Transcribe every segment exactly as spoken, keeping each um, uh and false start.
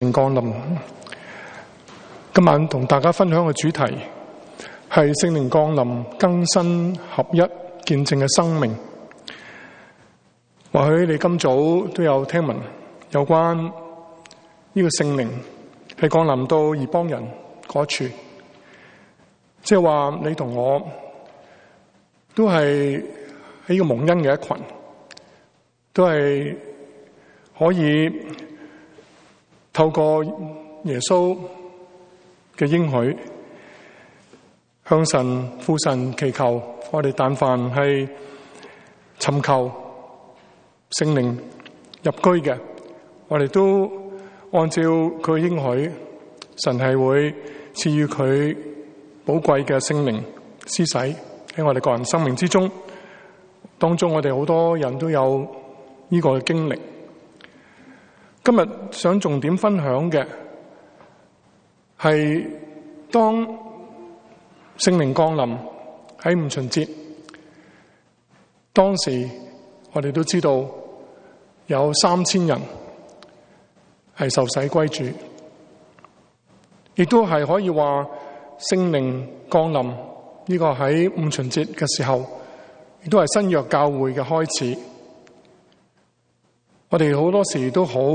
靈降臨。今晚同大家分享嘅主題係聖靈降臨更新合一見證嘅生命。或許你今早都有聽聞有關呢個聖靈係降臨到異邦人嗰處，即係話你同我都係喺呢個蒙恩嘅一群，都係可以透過耶穌嘅應許向神父神祈求，我哋但凡係尋求聖靈入居嘅，我哋都按照佢應許，神係會賜予佢寶貴嘅聖靈施洗喺我哋個人生命之中。當中我哋好多人都有呢個經歷。今日想重點分享嘅係當聖靈降臨喺五旬節，當時我哋都知道有三千人係受洗歸主，亦都係可以話聖靈降臨呢個喺五旬節嘅時候，亦都係新約教會嘅開始。我哋好多時都好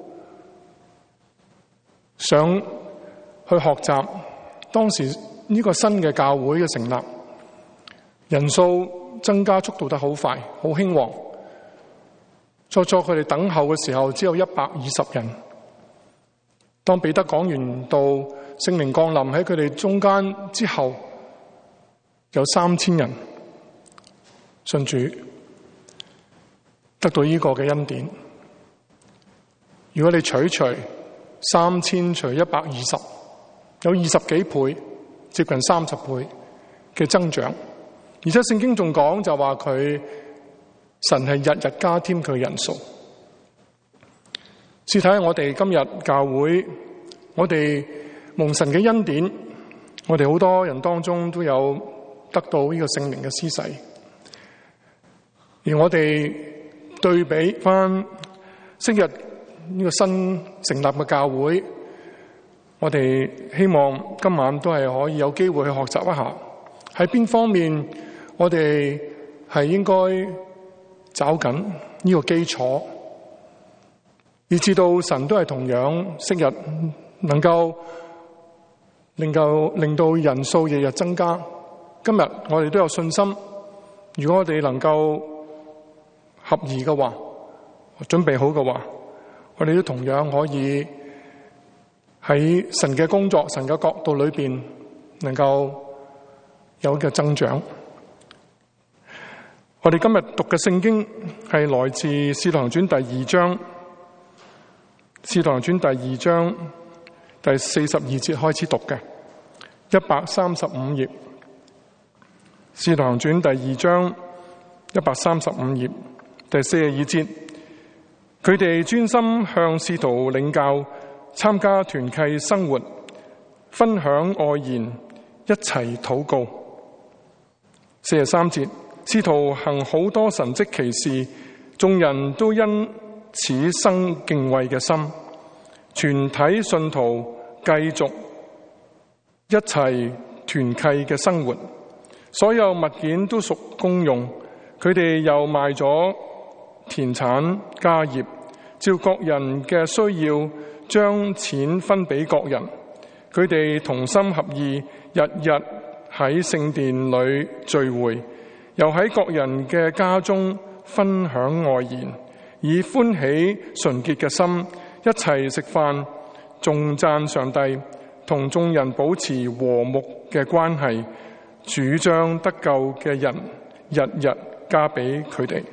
想去學習當時呢個新嘅教會嘅成立，人數增加速度得好快，好興旺。初初佢哋等候嘅時候只有一百二十人，當彼得講完道，聖靈降臨喺佢哋中間之後，有三千人信主，得到呢個嘅恩典。如果你取除三千除一百二十，有二十幾倍，接近三十倍嘅增長。而且聖經仲講就話佢神係日日加添佢人數。試睇下我哋今日教會，我哋蒙神嘅恩典，我哋好多人當中都有得到呢個聖靈嘅施洗。而我哋對比翻昔日呢個新成立嘅教會，我哋希望今晚都係可以有機會去學習一下，喺邊方面我哋係應該找緊呢個基礎，以至到神都係同樣昔日能夠令到令到人數日日增加。今日我哋都有信心，如果我哋能夠合宜嘅話，準備好嘅話，我哋都同樣可以喺神嘅工作、神嘅角度裏邊，能夠有嘅增長。我哋今日讀嘅聖經係來自《使徒行傳》第二章，《使徒行傳》第二章第四十二節開始讀嘅，一百三十五頁，《使徒行傳》第二章一百三十五頁第四十二節。佢哋專心向使徒領教，參加團契生活，分享愛言，一齊禱告。四十三節，使徒行好多神蹟奇事，眾人都因此生敬畏嘅心。全體信徒繼續一齊團契嘅生活，所有物件都屬公用。佢哋又賣咗田產家業，照各人嘅需要將錢分俾各人。佢哋同心合意，日日喺聖殿裏聚會，又喺各人嘅家中分享愛言，以歡喜純潔嘅心一齊食飯，頌讚上帝，同眾人保持和睦嘅關係。主將得救嘅人日日加俾佢哋。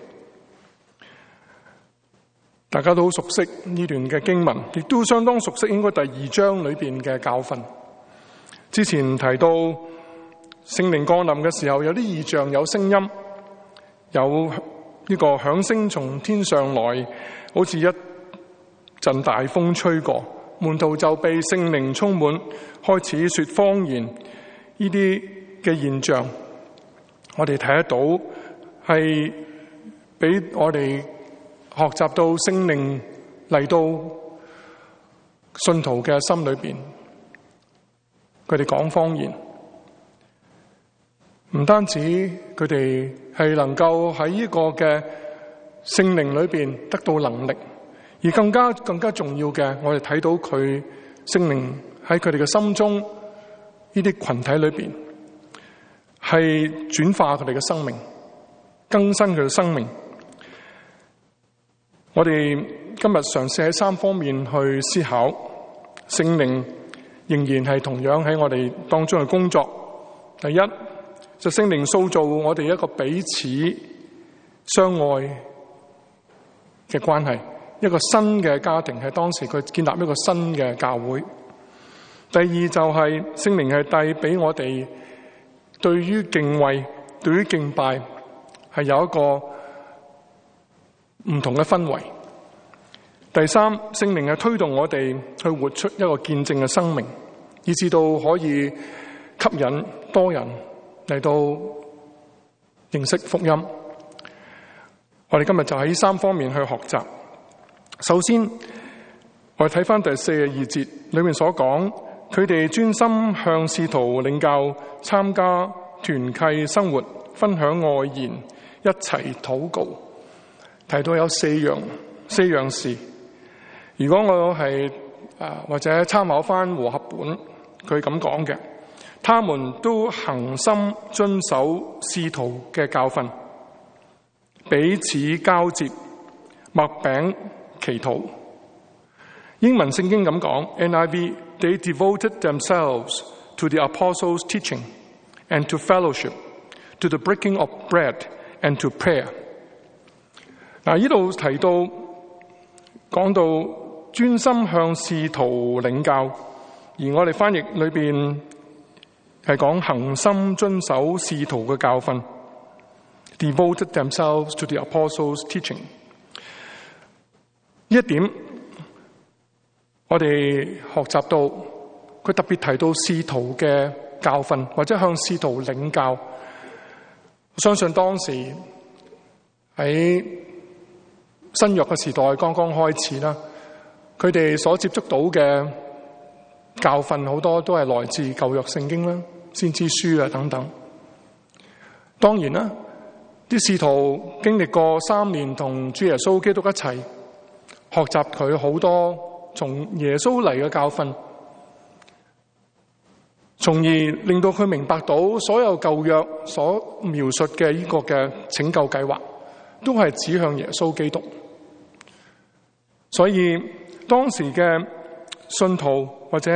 大家都好熟悉呢段嘅經文，亦都相當熟悉應該第二章裏邊嘅教訓。之前提到聖靈降臨嘅時候，有啲異象，有聲音，有呢個響聲從天上來，好似一陣大風吹過，門徒就被聖靈充滿，開始說方言。呢啲嘅現象，我哋睇得到係俾我哋學習到聖靈嚟到信徒嘅心裏邊，佢哋講方言，唔單止佢哋係能夠喺呢個嘅聖靈裏邊得到能力，而更加更加重要嘅，我哋睇到佢聖靈喺佢哋嘅心中呢啲群體裏邊，係轉化佢哋嘅生命，更新佢嘅生命。我哋今日嘗試喺三方面去思考，聖靈仍然係同樣喺我哋當中嘅工作。第一，就聖靈塑造我哋一個彼此相愛嘅關係，一個新嘅家庭，係當時佢建立一個新嘅教會。第二就係聖靈係帶俾我哋對於敬畏、對於敬拜係有一個唔同嘅氛圍。第三，聖靈係推動我哋去活出一個見證嘅生命，以至到可以吸引多人嚟到認識福音。我哋今日就喺三方面去學習。首先，我哋睇翻第四十二節裏面所講，佢哋專心向使徒領教，參加團契生活，分享愛言，一齊禱告。提到有四樣四樣事。如果我係啊或者參考翻和合本，佢咁講嘅，他們都恒心遵守使徒嘅教訓，彼此交接，擘餅祈禱。英文聖經咁講 N I V They devoted themselves to the apostles' teaching and to fellowship, to the breaking of bread and to prayer。嗱，呢度提到講到專心向使徒領教，而我哋翻譯裏邊係講恒心遵守使徒嘅教訓 ，devoted themselves to the apostles' teaching。呢一點我哋學習到，佢特別提到使徒嘅教訓，或者向使徒領教。我相信當時喺新約嘅時代剛剛開始啦，佢哋所接觸到嘅教訓好多都係來自舊約聖經啦、先知書啊等等。當然啦，啲使徒經歷過三年同主耶穌基督一齊學習佢好多從耶穌嚟嘅教訓，從而令到佢明白到所有舊約所描述嘅呢個嘅拯救計劃都係指向耶穌基督。所以當時嘅信徒或者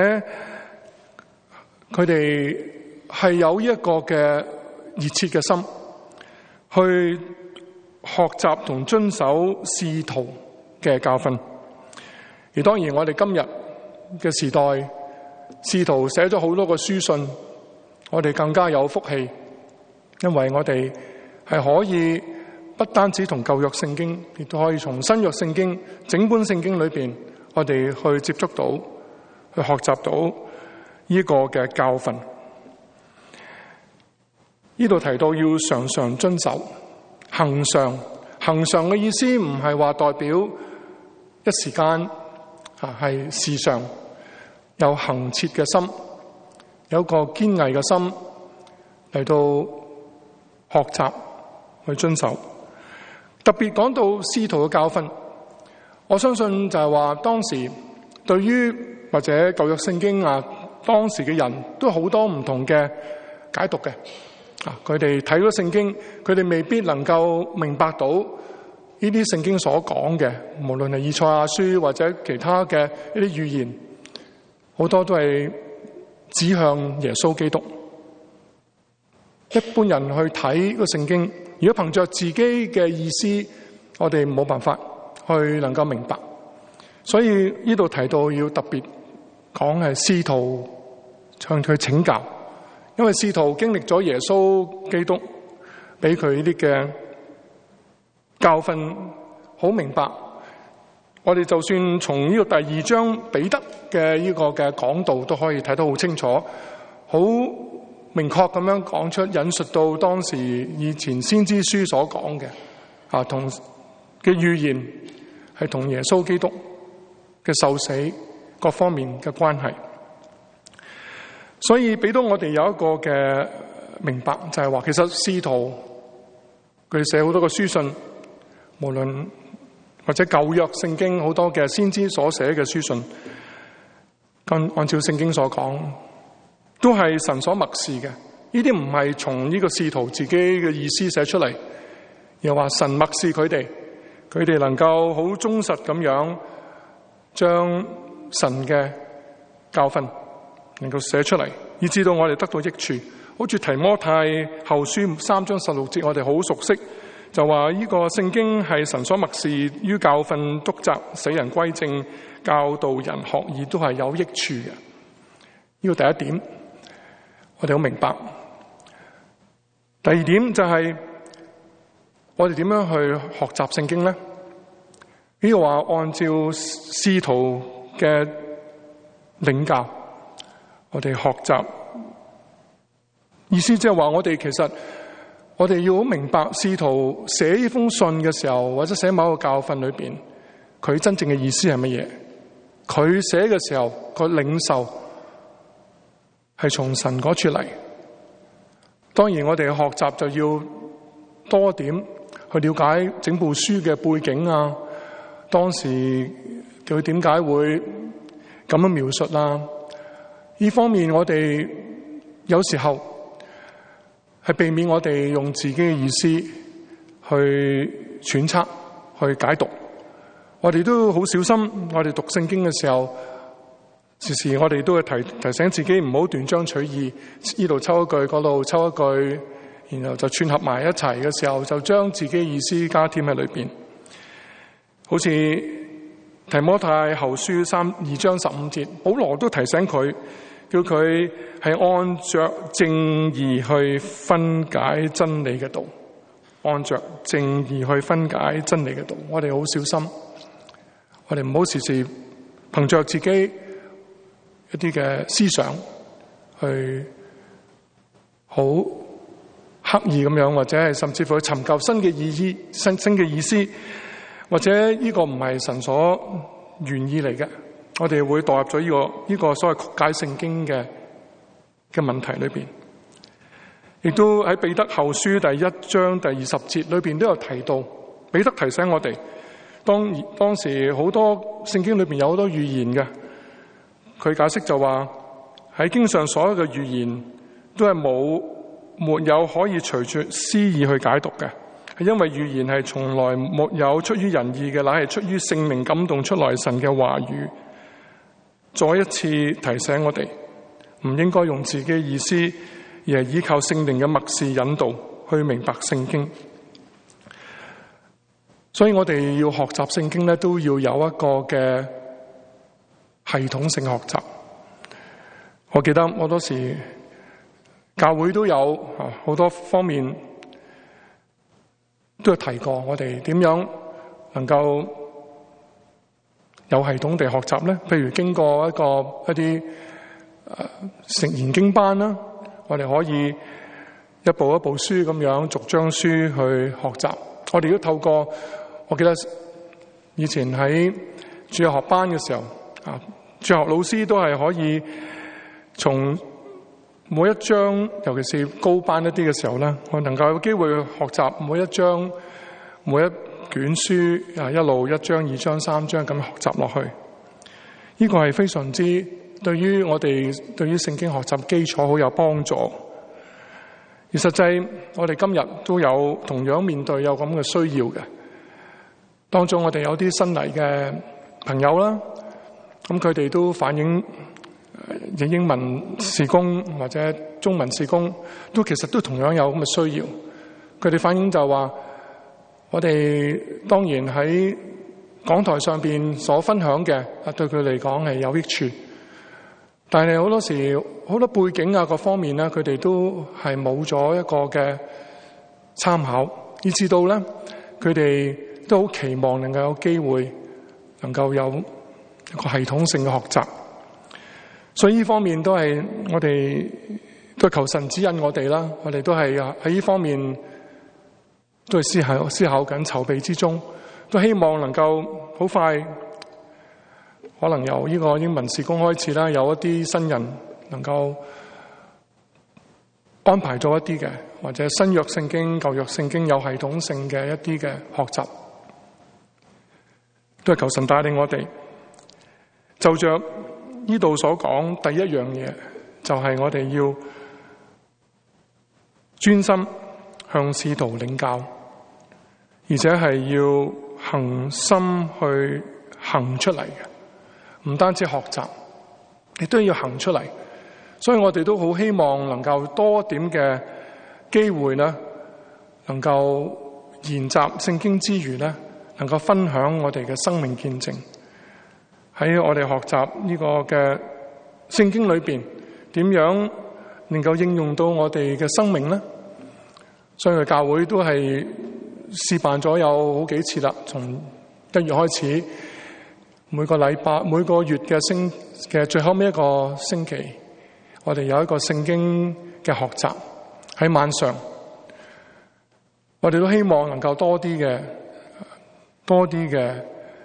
佢哋係有一個嘅熱切嘅心去學習同遵守使徒嘅教訓。而當然我哋今日嘅時代，使徒寫咗好多個書信，我哋更加有福氣，因為我哋係可以不單止同舊約聖經，亦都可以從新約聖經整本聖經裏邊，我哋去接觸到，去學習到呢個嘅教訓。呢度提到要常常遵守，恆常，恆常嘅意思唔係話代表一時間啊，係時常有恆切嘅心，有個堅毅嘅心嚟到學習去遵守。特別講到使徒嘅教訓，我相信就係話當時對於或者舊約聖經啊，當時嘅人都好多唔同嘅解讀嘅。啊，佢哋睇咗聖經，佢哋未必能夠明白到呢啲聖經所講嘅，無論係以賽亞書或者其他嘅一啲預言，好多都係指向耶穌基督。一般人去睇個聖經，如果憑着自己嘅意思，我哋冇辦法去能夠明白。所以呢度提到要特別講係使徒向佢請教，因為使徒經歷咗耶穌基督俾佢呢啲嘅教訓，好明白。我哋就算從呢個第二章彼得嘅呢個嘅講道都可以睇得好清楚，好明確咁樣講出，引述到當時以前先知書所講嘅啊，同嘅預言係同耶穌基督嘅受死嗰各方面嘅關係。所以俾到我哋有一個嘅明白，就係話其實使徒佢寫好多個書信，無論或者舊約聖經好多嘅先知所寫嘅書信，跟按照聖經所講，都係神所默示嘅。呢啲唔係從呢個使徒自己嘅意思寫出嚟，又話神默示佢哋，佢哋能夠好忠實咁樣將神嘅教訓能夠寫出嚟，以致到我哋得到益處。好似提摩太後書三章十六節，我哋好熟悉，就話呢個聖經係神所默示，於教訓、督責、使人歸正、教導人學義，都係有益處嘅。呢個第一點，我哋好明白。第二點就係我哋點樣去學習聖經呢？呢個話按照使徒嘅領教，我哋學習，意思即係話我哋其實我哋要好明白使徒寫呢封信嘅時候，或者寫某個教訓裏邊，佢真正嘅意思係乜嘢？佢寫嘅時候個領受係從神嗰處嚟。當然我哋學習就要多點去了解整部書嘅背景啊，當時佢點解會咁樣描述啦？呢方面我哋有時候係避免我哋用自己嘅意思去揣測、去解讀。我哋都好小心，我哋讀聖經嘅時候，時時我哋都會提提醒自己唔好斷章取義，呢度抽一句，嗰度抽一句，然後就串合埋一齊嘅時候，就將自己嘅意思加添喺裏邊。好似提摩太後書三二章十五節，保羅都提醒佢，叫佢係按着正義去分解真理嘅道，按着正義去分解真理嘅道。我哋好小心，我哋唔好時時憑着自己一啲嘅思想去好刻意咁樣，或者係甚至乎去尋求新嘅意義、新新嘅意思，或者呢個唔係神所願意嚟嘅，我哋會墮入咗呢個呢個所謂曲解聖經嘅嘅問題裏邊。亦都喺彼得後書第一章第二十節裏邊都有提到，彼得提醒我哋，當當時好多聖經裏邊有好多預言嘅。佢解釋就話喺經上所有嘅預言都係冇沒有可以隨住私意去解讀嘅，係因為預言係從來沒有出於人意嘅，乃係出於聖靈感動出來神嘅話語。再一次提醒我哋唔應該用自己嘅意思，而係依靠聖靈嘅默示引導去明白聖經。所以我哋要學習聖經咧，都要有一個嘅系統性學習。我記得我當時教會都有好多方面都有提過，我哋點樣能夠有系統地學習咧？譬如經過一個一啲誒研經班啦，我哋可以一部一部書咁樣逐章書去學習。我哋都透過，我記得以前喺主日學班嘅時候啊，主學老師都係可以從每一章，尤其是高班一啲嘅時候咧，我能夠有機會學習每一章、每一卷書啊，一路一章、二章、三章咁學習落去。呢個係非常之對於我哋對於聖經學習基礎好有幫助。而實際我哋今日都有同樣面對有咁嘅需要嘅。當中我哋有啲新嚟嘅朋友啦，咁佢哋都反映英文事工或者中文事工，都其實都同樣有咁嘅需要。佢哋反映就話，我哋當然喺講台上邊所分享嘅，啊對佢嚟講係有益處，但係好多時好多背景啊各方面咧，佢哋都係冇咗一個嘅參考，以至到咧佢哋都好期望能夠有機會能夠有一個系統性嘅學習。所以呢方面都係我哋都求神指引我哋啦，我哋都係喺呢方面都係思考思考緊籌備之中，都希望能夠好快可能由呢個英文事工開始啦，有一啲新人能夠安排咗一啲嘅，或者新約聖經、舊約聖經有系統性嘅一啲嘅學習，都係求神帶領我哋。就着呢度所講第一樣嘢，就係我哋要專心向使徒領教，而且係要恒心去行出嚟嘅，唔單止學習，亦都要行出嚟。所以我哋都好希望能夠多點嘅機會呢，能夠研習聖經之餘呢，能夠分享我哋嘅生命見證。喺我哋學習呢個嘅聖經裏邊，點樣能夠應用到我哋嘅生命呢？所以教會都係試辦咗有好幾次啦，從一月開始，每個禮拜、每個月嘅星嘅最後尾一個星期，我哋有一個聖經嘅學習喺晚上。我哋都希望能夠多啲嘅、多啲嘅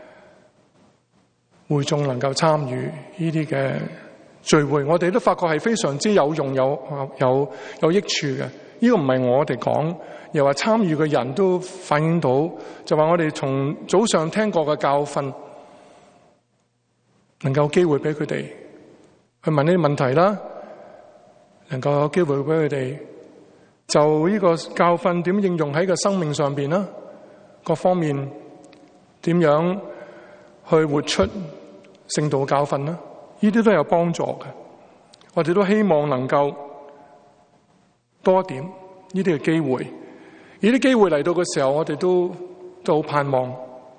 會眾能夠參與呢啲嘅聚會，我哋都發覺係非常之有用、有有有益處嘅。呢個唔係我哋講，又話參與嘅人都反映到，就話我哋從早上聽過嘅教訓，能夠有機會俾佢哋去問呢啲問題啦，能夠有機會俾佢哋就呢個教訓點應用喺個生命上邊啦，各方面點樣去活出聖道教訓啦，呢啲都有幫助嘅。我哋都希望能夠多一點呢啲嘅機會，呢啲機會嚟到嘅時候，我哋都都好盼望，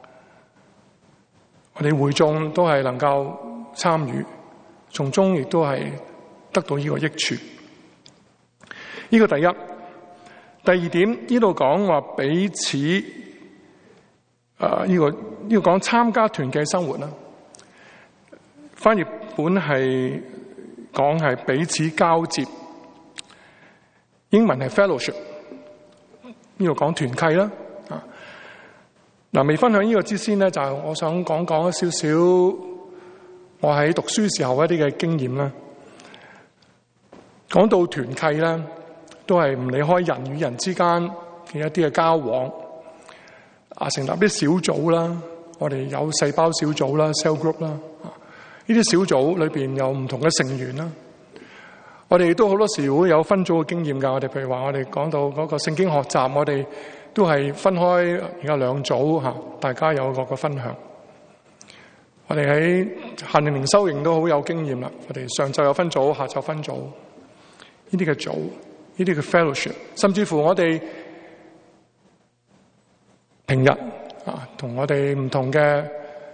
我哋會眾都係能夠參與，從中亦都係得到呢個益處。呢個第一，第二點呢度講話彼此，誒、呃、呢、這個呢、這個講參加團契生活啦。翻譯本係講係彼此交接。英文係 fellowship， 呢度講團契啦。啊，嗱，未分享呢個之先咧，就係我想講講一少少我喺讀書時候一啲嘅經驗啦。講到團契咧，都係唔離開人與人之間嘅一啲嘅交往。啊，成立啲小組啦，我哋有細胞小組啦 （cell group） 啦。啊，呢啲小組裏邊有唔同嘅成員啦。我哋都好多時會有分組嘅經驗㗎。我哋譬如話，我哋講到嗰個聖經學習，我哋都係分開而家兩組嚇，大家有個個分享。我哋喺限定靈修營都好有經驗啦。我哋上晝有分組，下晝分組，呢啲嘅組，呢啲嘅 fellowship， 甚至乎我哋平日啊，同我哋唔同嘅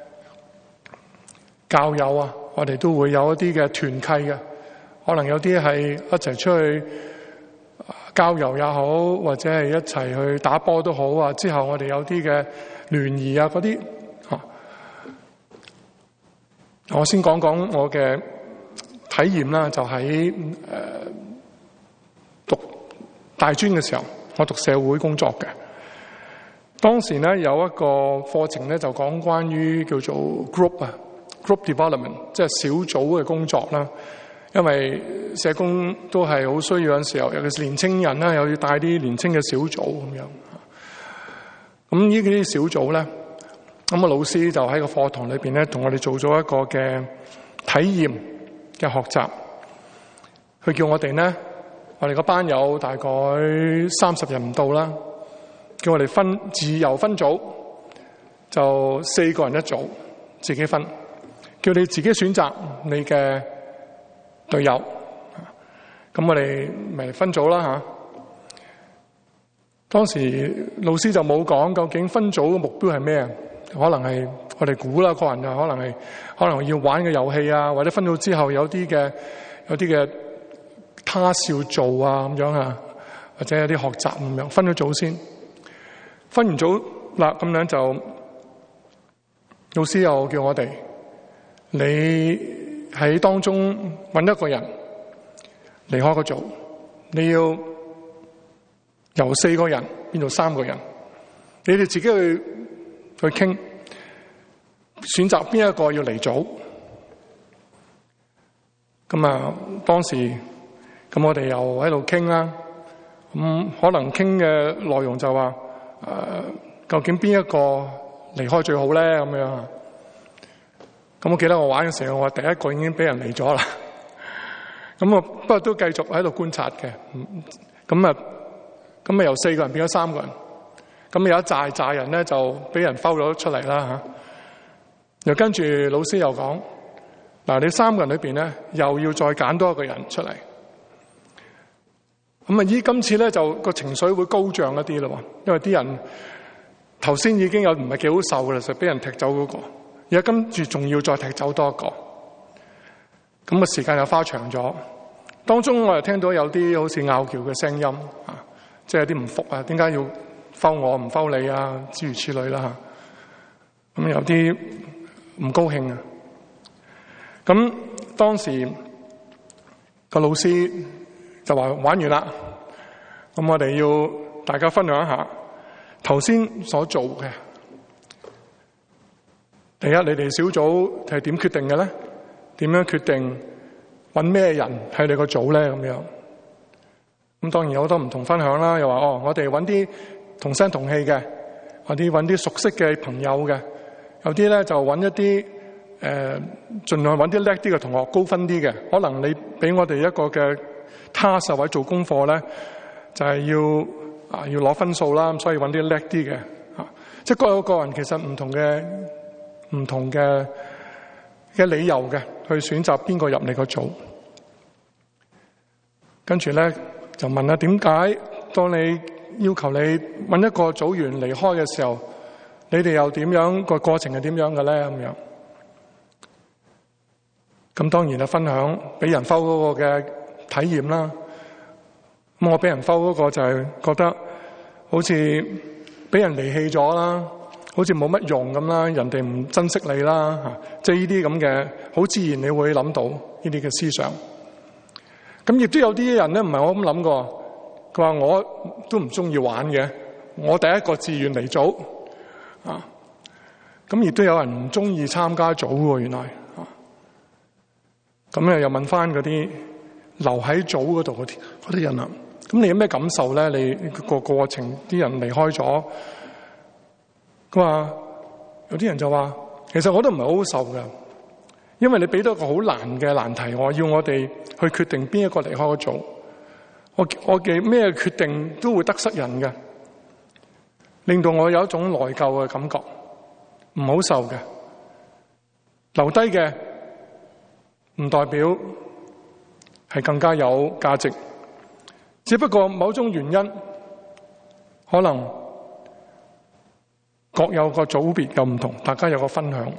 教友啊，我哋都會有一啲嘅團契嘅。可能有啲係一齊出去郊遊也好，或者係一齊去打波都好啊。之後我哋有啲嘅聯誼啊，嗰啲嚇。我先講講我嘅體驗啦，就喺誒讀大專嘅時候，我讀社會工作嘅。當時咧有一個課程咧，就講關於叫做 group 啊 group development， 即係小組嘅工作啦。因為社工都係好需要，有陣時候，尤其是年青人啦，又要帶啲年青嘅小組咁樣。咁呢啲小組咧，咁啊老師就喺個課堂裏邊咧，同我哋做咗一個嘅體驗嘅學習。佢叫我哋咧，我哋個班有大概三十人唔到啦，叫我哋分自由分組，就四個人一組，自己分，叫你自己選擇你嘅隊友，咁我哋咪分組啦吓。當時老師就冇講究竟分組嘅目標係咩，可能係我哋估啦，個人就可能係可能要玩嘅遊戲啊，或者分組之後有啲嘅有啲嘅task要做啊咁樣啊，或者有啲學習咁樣。分咗組先，分完組啦，咁樣就老師又叫我哋你。喺當中揾一個人離開個組，你要由四個人變到三個人，你哋自己去去傾，選擇邊一個要離組， 咁啊，當時咁我哋又喺度傾啦。咁可能傾嘅內容就話誒、呃，究竟邊一個離開最好咧？咁樣。咁我記得我玩嘅時候，我第一個已經俾人離咗啦。咁我不過都繼續喺度觀察嘅。咁啊，咁啊由四個人變咗三個人。咁有一紮紮人咧就俾人摟咗出嚟啦吓。又跟住老師又講，嗱，你三個人裏邊咧又要再揀多一個人出嚟。咁啊，依今次咧就個情緒會高漲一啲咯，因為啲人頭先已經有唔係幾好受嘅啦，就俾人踢走嗰個，而家跟住仲要再踢走多一個。咁個時間又花長咗，當中我又聽到有啲好似拗撬嘅聲音啊，即係有啲唔服啊，點解要摟我唔摟你啊？諸如此類啦嚇。咁有啲唔高興啊。咁當時個老師就話玩完啦，咁我哋要大家分享一下頭先所做嘅。第一，你哋小組係點決定嘅咧？點樣決定揾咩人喺你個組咧？咁樣，咁當然有好多唔同分享啦。又話哦，我哋揾啲同聲同氣嘅，或者揾啲熟悉嘅朋友嘅，有啲咧就揾一啲誒，盡量揾啲叻啲嘅同學，高分啲嘅。可能你俾我哋一個嘅 task 或者做功課咧，就係要啊要攞分數啦，咁所以揾啲叻啲嘅嚇。即係各有各人其實唔同嘅唔同嘅嘅理由嘅，去選擇邊個入你個組。跟住咧就問啦，點解當你要求你揾一個組員離開嘅時候，你哋又點樣，個過程係點樣嘅咧？咁樣，咁當然係分享俾人摟嗰個嘅體驗啦。咁我俾人摟嗰個就係覺得好似俾人離棄咗啦，好似冇乜用咁啦，人哋唔珍惜你啦嚇，即係呢啲咁嘅，好自然你會諗到呢啲嘅思想。咁亦都有啲人咧，唔係我咁諗過，佢話我都唔中意玩嘅，我第一個志願嚟組啊。咁亦都有人唔中意參加組喎，原來啊。咁咧又問翻嗰啲留喺組嗰度嗰啲嗰啲人啦，咁你有咩感受咧？你個過程啲人離開咗，佢話有啲人就話，其實我都唔係好好受㗎，因為你俾到一個好難嘅難題，我要我哋去決定邊一個離開個組，我我嘅咩決定都會得失人嘅，令到我有一種內疚嘅感覺，唔好受嘅。留低嘅唔代表係更加有價值，只不過某種原因，可能各有個組別又唔同，大家有個分享。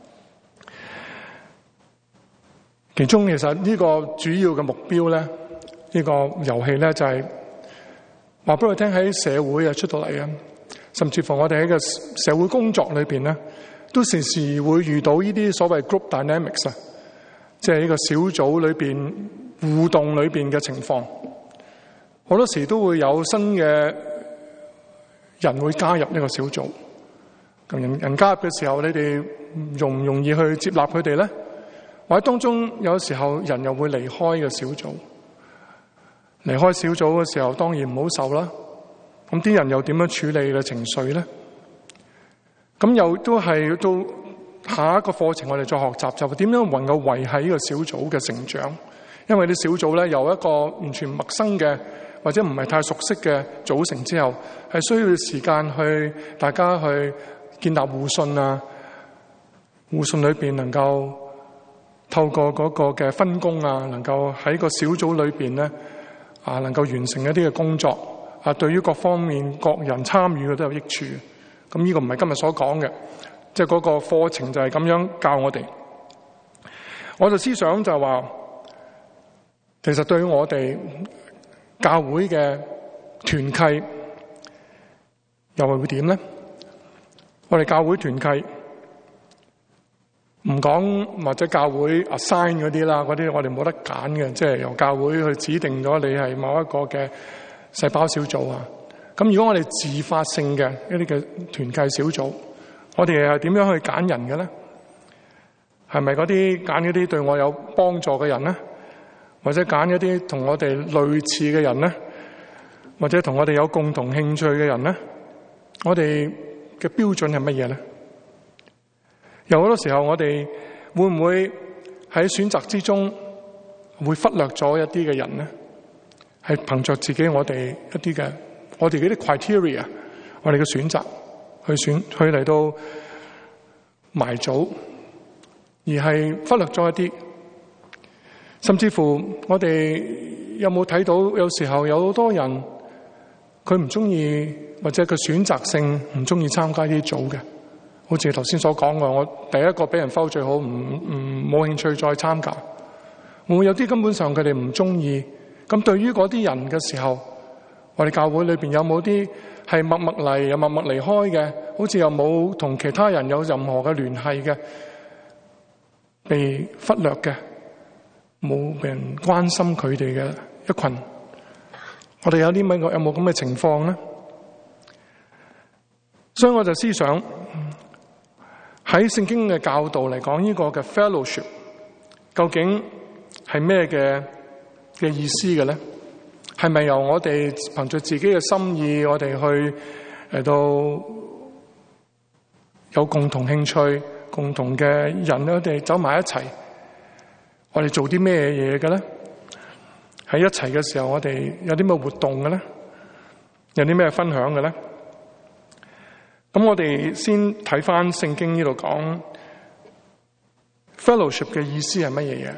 其中其實呢個主要嘅目標咧，呢個遊戲咧就係話俾佢聽，喺社會啊出到嚟啊，甚至乎我哋喺個社會工作裏邊咧，都時時會遇到呢啲所謂 group dynamics 啊，即係呢個小組裏邊互動裏邊嘅情況。好多時都會有新嘅人會加入呢個小組。咁人人加入嘅時候，你哋容唔容易去接納佢哋咧？或者當中有時候人又會離開個小組，離開小組嘅時候當然唔好受啦。咁啲人又點樣處理嘅情緒咧？咁又都係到下一個課程我哋再學習，就點樣能夠維繫呢個小組嘅成長。因為啲小組咧由一個完全陌生嘅或者唔係太熟悉嘅組成之後，係需要時間去大家去建立互信啊，互信裏邊能夠透過嗰個嘅分工啊，能夠喺個小組裏邊咧啊，能夠完成一啲嘅工作啊，對於各方面各人參與嘅都有益處。咁呢個唔係今日所講嘅，即係嗰個課程就係咁樣教我哋。我就思想就係話，其實對於我哋教會嘅團契又係會點咧？我哋教會團契唔講或者教會 assign 嗰啲啦，嗰啲我哋冇得揀嘅，即係由教會去指定咗你係某一個嘅細胞小組啊。咁如果我哋自發性嘅一啲嘅團契小組，我哋係點樣去揀人嘅咧？係咪嗰啲揀嗰啲對我有幫助嘅人咧？ 或者揀一啲同我哋類似嘅人咧，或者同我哋有共同興趣嘅人咧，我哋嘅標準係乜嘢咧？有好多時候我哋會唔會喺選擇之中會忽略咗一啲嘅人咧？係憑着自己我哋一啲嘅我哋嗰啲 criteria， 我哋嘅選擇去選去嚟到埋組，而係忽略咗一啲。甚至乎我哋有冇睇到有時候有好多人佢唔中意，或者佢選擇性唔中意參加呢啲組嘅，好似頭先所講嘅，我第一個俾人 fail 最好，唔唔冇興趣再參加。會唔會有啲根本上佢哋唔中意？咁對於嗰啲人嘅時候，我哋教會裏邊有冇啲係默默嚟又默默離開嘅，好似又冇同其他人有任何嘅聯繫嘅，被忽略嘅，冇被人關心佢哋嘅一群？我哋有啲乜有冇咁嘅情況咧？所以我就思想喺聖經嘅教導嚟講，呢個嘅 fellowship 究竟係咩嘅嘅意思嘅咧？係咪由我哋憑着自己嘅心意，我哋去嚟到有共同興趣、共同嘅人，我哋走埋一齊，我哋做啲咩嘢嘅咧？喺一齊嘅時候，我哋有啲咩活動嘅咧？有啲咩分享嘅咧？咁我哋先睇翻聖經呢度講 fellowship 嘅意思係乜嘢嘢？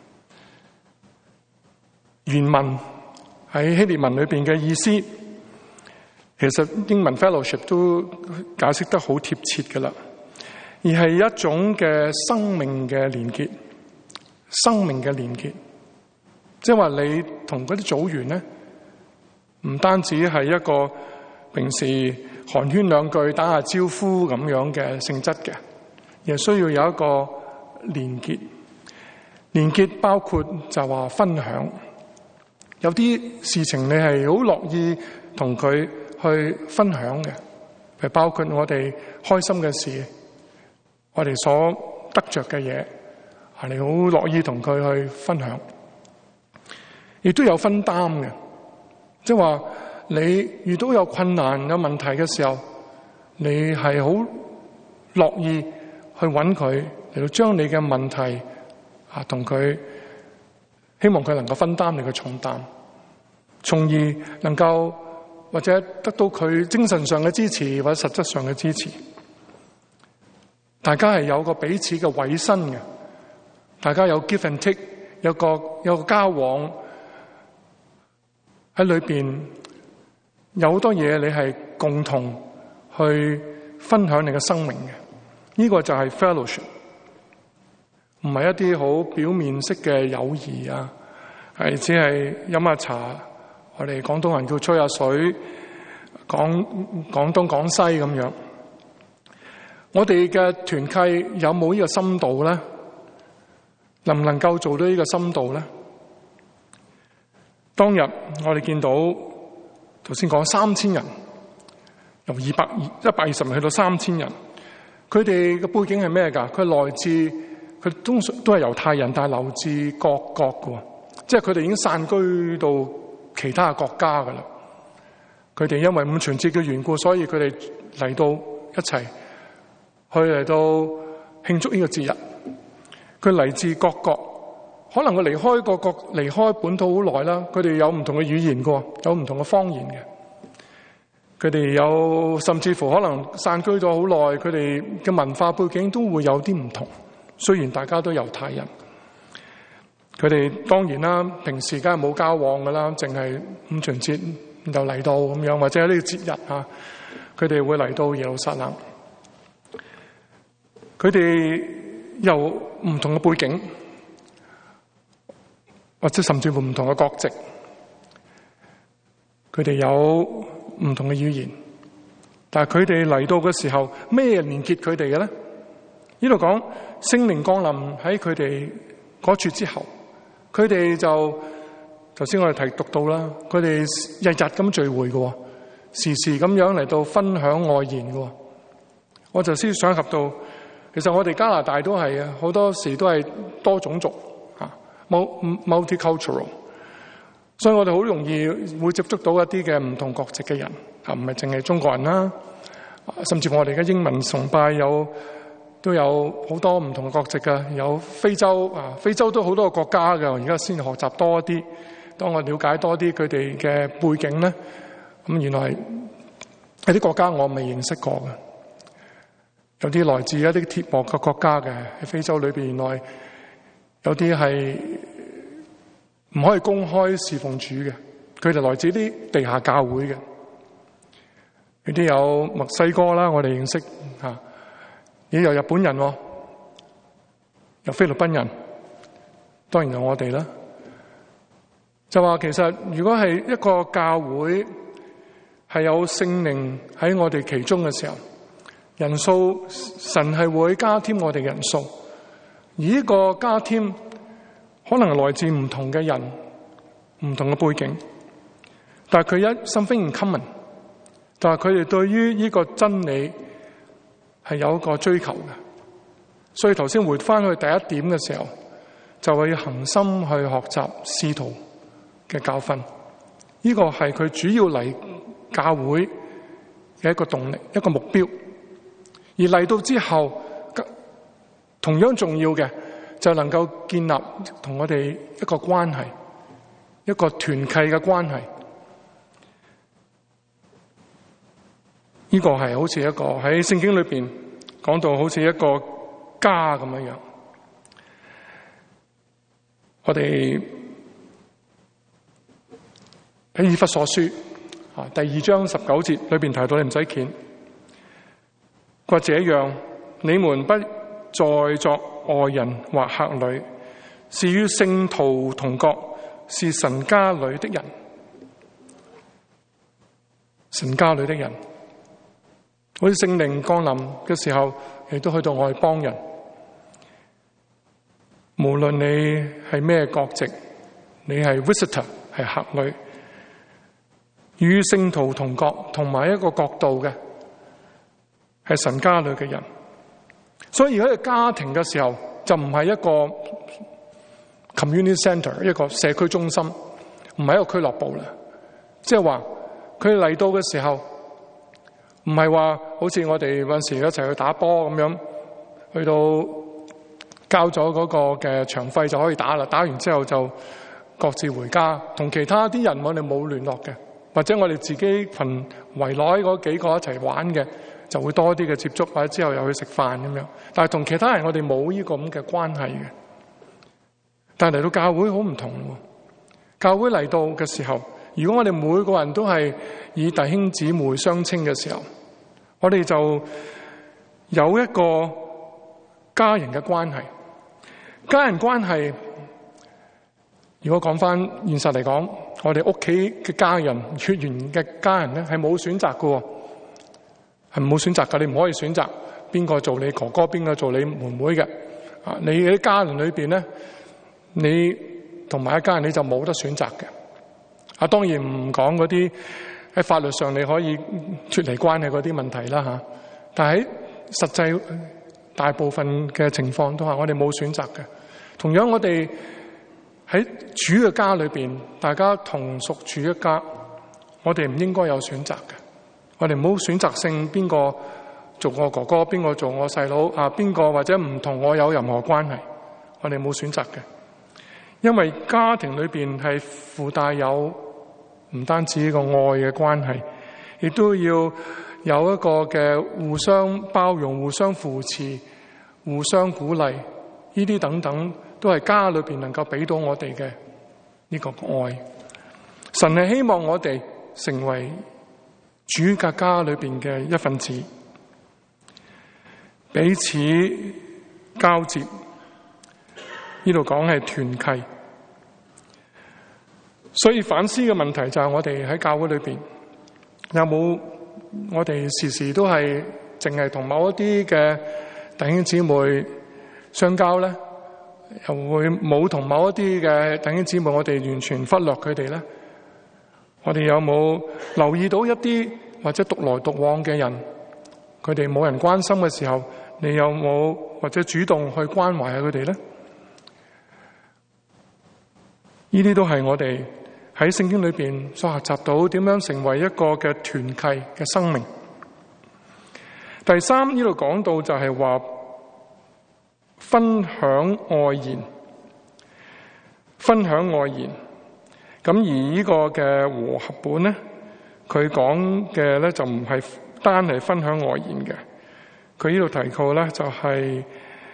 原文喺希臘文裏邊嘅意思，其實英文 fellowship 都解釋得好貼切㗎喇，而係一種嘅生命嘅連結，生命嘅連結，即係話你同嗰啲組員咧，唔單止係一個平時寒暄兩句打下招呼咁樣嘅性質嘅，亦需要有一個連結。連結包括就話分享，有啲事情你係好樂意同佢去分享嘅，係包括我哋開心嘅事，我哋所得着嘅嘢，係你好樂意同佢去分享。亦都有分擔嘅，即係話你遇到有困難有問題嘅時候，你係好樂意去揾佢嚟到將你嘅問題啊同佢，希望佢能夠分擔你嘅重擔，從而能夠或者得到佢精神上嘅支持或者實質上嘅支持。大家係有個彼此嘅委身嘅，大家有 give and take， 有個有個交往喺裏邊，有好多嘢你係共同去分享你嘅生命嘅。呢個就係 fellowship， 唔係一啲好表面式嘅友誼啊，係只係飲下茶，我哋廣東人叫吹下水，講廣東廣西咁樣。我哋嘅團契有冇呢個深度咧？能唔能夠做到呢個深度咧？當日我哋見到頭先講三千人，由二百一百二十人去到三千人，佢哋嘅背景係咩噶？佢來自佢通常都係猶太人，但係來自各國嘅，即係佢哋已經散居到其他國家噶啦。佢哋因為五旬節嘅緣故，所以佢哋嚟到一齊去嚟到慶祝呢個節日。佢嚟自各國。可能佢離開個國，離開本土好耐啦。佢哋有唔同嘅語言嘅，有唔同嘅方言嘅。佢哋有甚至乎可能散居咗好耐，佢哋嘅文化背景都會有啲唔同。雖然大家都猶太人，佢哋當然啦，平時梗係冇交往噶啦，淨係五旬節就嚟到咁樣，或者呢個節日啊，佢哋會嚟到耶路撒冷。佢哋有唔同嘅背景。或者甚至乎唔同嘅國籍，佢哋有唔同嘅語言，但係佢哋嚟到嘅時候，咩連結佢哋嘅咧？呢度講聖靈降臨喺佢哋嗰處之後，佢哋就頭先我哋提讀到啦，佢哋日日咁聚會嘅，時時咁樣嚟到分享愛言嘅。我就先想及到，其實我哋加拿大都係啊，好多時都係多種族。 multicultural， 所以我哋好容易會接觸到一啲嘅唔同國籍嘅人啊，唔係淨係中國人啦，甚至乎我哋嘅英文崇拜有都有好多唔同嘅國籍嘅，有非洲啊，非洲都好多個國家嘅，而家先學習多一啲。當我了解多啲佢哋嘅背景咧，咁原來有啲國家我未認識過嘅，有啲來自一啲鐵幕嘅國家嘅，喺非洲裏邊，原來有啲係唔可以公開侍奉主嘅，佢哋來自啲地下教會嘅。有啲有墨西哥啦，我哋認識吓，亦有日本人，有菲律賓人，當然有我哋啦。就話其實如果係一個教會係有聖靈喺我哋其中嘅時候，人數神係會加添我哋人數，而呢個加添可能係來自唔同嘅人、唔同嘅背景，但係佢一 something in common， 就係佢哋對於呢個真理係有一個追求嘅。所以頭先回翻去第一點嘅時候，就係要恆心去學習使徒嘅教訓，呢個係佢主要嚟教會嘅一個動力，一個目標。而嚟到之後，同樣重要嘅就能夠建立同我哋一個關係，一個團契嘅關係。呢個係好似一個喺聖經裏邊講到好似一個家咁樣樣。我哋喺以弗所書啊第二章十九節裏邊提到，你唔使見，佢話這樣你們不再作外人或客旅，是與聖徒同國，是神家裏的人。神家裏的人，好似聖靈降臨嘅時候，亦都去到外邦人。無論你係咩國籍，你係 visitor 係客旅，與聖徒同國，同埋一個國度嘅，係神家裏嘅人。所以喺個家庭嘅時候，就唔係一個 community center， 一個社區中心，唔係一個俱樂部啦。即係話佢嚟到嘅時候，唔係話好似我哋嗰陣時一齊去打波咁樣，去到交咗嗰個嘅場費就可以打啦。打完之後就各自回家，同其他啲人我哋冇聯絡嘅，或者我哋自己群圍內嗰幾個一齊玩嘅，就會多啲嘅接觸，或者之後又去食飯咁樣。但係同其他人我哋冇呢個咁嘅關係嘅。但係嚟到教會好唔同喎。教會嚟到嘅時候，如果我哋每個人都係以弟兄姊妹相稱嘅時候，我哋就有一個家人嘅關係。家人關係，如果講翻現實嚟講，我哋屋企嘅家人、血緣嘅家人咧，係冇選擇嘅，係冇選擇嘅。你唔可以選擇邊個做你哥哥，邊個做你妹妹嘅。啊，你喺家人裏邊咧，你同埋一家人你就冇得選擇嘅。啊，當然唔講嗰啲喺法律上你可以脫離關係嗰啲問題啦吓。但係喺實際大部分嘅情況都係我哋冇選擇嘅。同樣我哋喺主嘅家裏邊，大家同屬主一家，我哋唔應該有選擇嘅。我哋唔好選擇性邊個做我哥哥，邊個做我細佬啊，邊個或者唔同我有任何關係，我哋冇選擇嘅。因為家庭裏邊係附帶有唔單止一個愛嘅關係，亦都要有一個嘅互相包容、互相扶持、互相鼓勵，呢啲等等都係家裏邊能夠俾到我哋嘅呢個愛。神係希望我哋成為主嘅家裏邊嘅一份子，彼此交接。呢度講係團契，所以反思嘅問題就係我哋喺教會裏邊有冇我哋時時都係淨係同某一啲嘅弟兄姊妹相交咧，又會冇同某一啲嘅弟兄姊妹我哋完全忽略佢哋咧？我哋有冇留意到一啲或者獨來獨往嘅人，佢哋冇人關心嘅時候，你有冇或者主動去關懷下佢哋咧？ 呢啲都係我哋喺聖經裏邊所學習到點樣成為一個嘅團契嘅生命。第三，呢度講到就係話分享愛言，分享愛言。咁而呢個嘅和合本咧，佢講嘅咧就唔係單係分享愛言嘅，佢呢度提到咧就係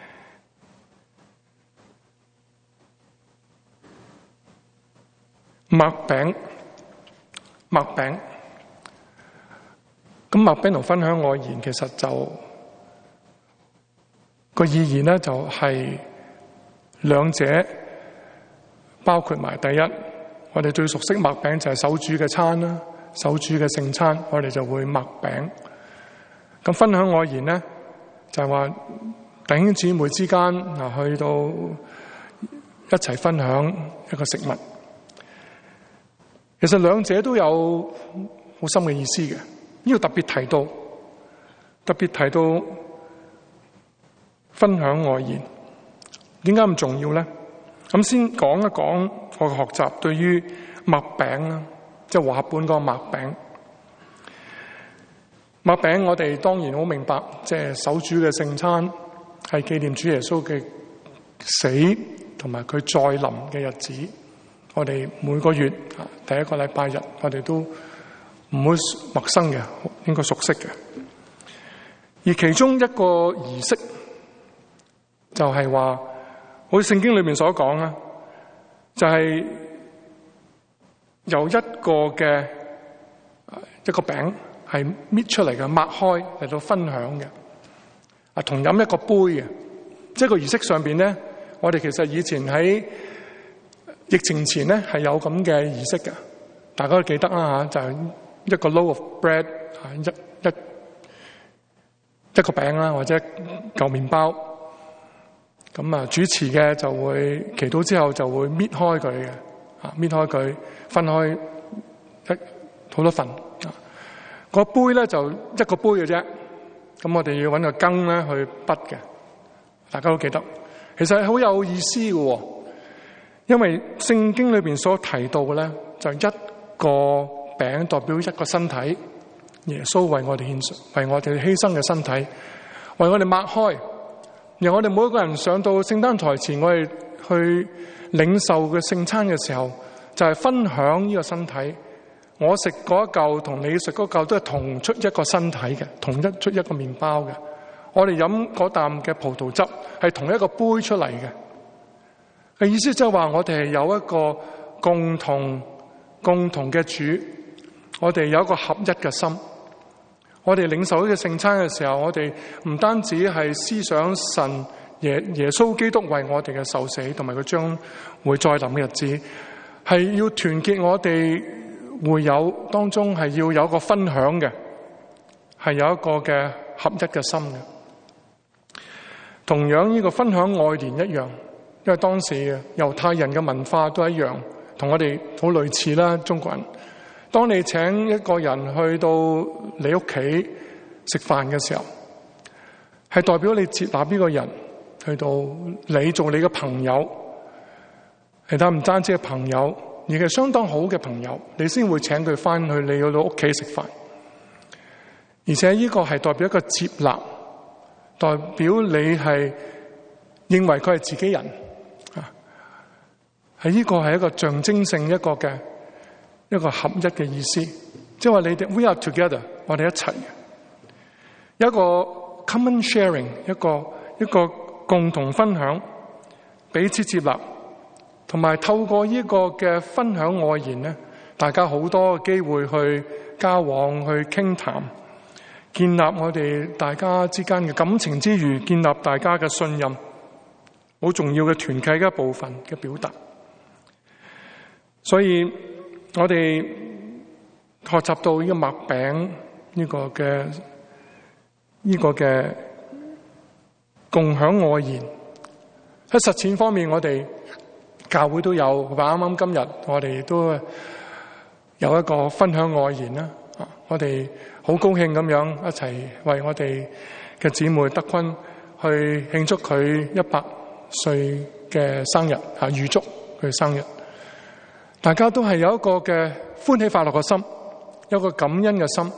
擘餅，擘餅。咁擘餅同分享愛言其實就個意義咧就係兩者包括埋。第一，我哋最熟悉擘餅就係守主嘅餐啦，守主嘅聖餐，我哋就會擘餅。咁分享愛言咧就係話弟兄姊妹之間啊去到一齊分享一個食物。其實兩者都有好深嘅意思嘅。呢度特別提到，特別提到分享愛言，點解咁重要咧？咁先講一講我嘅學習對於擘餅啦，即係和合本嗰個擘餅。擘餅我哋當然好明白，即係守主嘅聖餐係紀念主耶穌嘅死同埋佢再臨嘅日子。我哋每個月第一個禮拜日，我哋都唔會陌生嘅，應該熟悉嘅。而其中一個儀式就係話，好似聖經裏面所講啦，就係由一個嘅一個餅係搣出嚟嘅，擘開嚟到分享嘅。啊，同飲一個杯嘅，即係個儀式上邊咧，我哋其實以前喺疫情前咧係有咁嘅儀式嘅，大家都記得啦吓，就係一個 loaf of bread， 一一一個餅啦，或者嚿麵包。咁啊，主持嘅就會祈禱之後就會搣開佢嘅，啊搣開佢，分開一好多份。個杯咧就一個杯嘅啫，咁我哋要搵個羹咧去滗嘅，大家都記得。其實係好有意思嘅，因為聖經裏邊所提到嘅咧，就一個餅代表一個身體，耶穌為我哋獻上，為我哋犧牲嘅身體，為我哋擘開，然後我哋每一個人上到聖誕台前，我哋去領受嘅聖餐嘅時候，就係分享呢個身體。我食嗰一嚿同你食嗰嚿都係同出一個身體嘅，同一出一個麵包嘅。我哋飲嗰啖嘅葡萄汁係同一個杯出嚟嘅。嘅意思即係話我哋係有一個共同共同嘅主，我哋有一個合一嘅心。我哋領受呢個聖餐嘅時候，我哋唔單止係思想神耶耶穌基督為我哋嘅受死，同埋佢將會再臨嘅日子，係要團結我哋會友當中，係要有一個分享嘅，係有一個嘅合一嘅心嘅。同樣呢個分享愛言一樣，因為當時嘅猶太人嘅文化都一樣，同我哋好類似啦。中國人，當你請一個人去到你屋企食飯嘅時候，係代表你接納呢個人去到你做你嘅朋友，其他唔單止係朋友，而係相當好嘅朋友，你先會請佢翻去你嗰度屋企食飯。而且呢個係代表一個接納，代表你係認為佢係自己人啊，係呢個係一個象徵性一個嘅一個合一嘅意思，即係話你哋 we are together， 我哋一齊嘅一個 common sharing， 一個一個共同分享，彼此接納。同埋透過呢個嘅分享愛言咧，大家好多機會去交往、去傾談，建立我哋大家之間嘅感情之餘，建立大家嘅信任，好重要嘅團契嘅一部分嘅表達。所以我哋學習到呢個擘餅呢個嘅呢個嘅共享愛言，喺實踐方面我哋教會都有，話啱啱今日我哋都有一個分享愛言啦。我哋好高興咁樣一齊為我哋嘅姊妹德坤去慶祝佢一百歲嘅生日，啊預祝佢生日。 大家都係有一個嘅歡喜快樂嘅心，有一個感恩嘅心。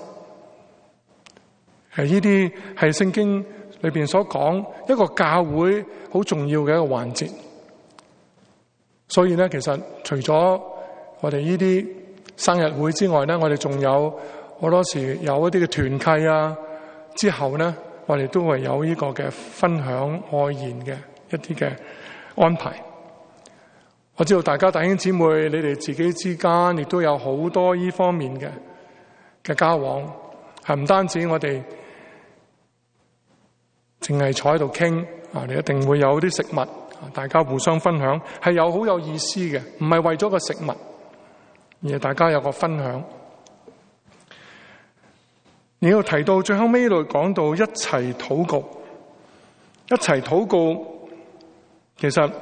係呢啲係聖經裏邊所講一個教會好重要嘅一個環節。所以咧，其實除咗我哋呢啲生日會之外咧，我哋仲有好多時有一啲嘅團契啊，之後咧，我哋都會有呢個嘅分享愛言嘅一啲嘅安排。我知道大家弟兄姊妹，你哋自己之間亦都有好多呢方面嘅嘅交往，係唔單止我哋淨係坐喺度傾啊，你一定會有啲食物，大家互相分享，係有好有意思嘅，唔係為咗個食物，而係大家有個分享。你要提到最後尾度講到一齊禱告，一齊禱告，其實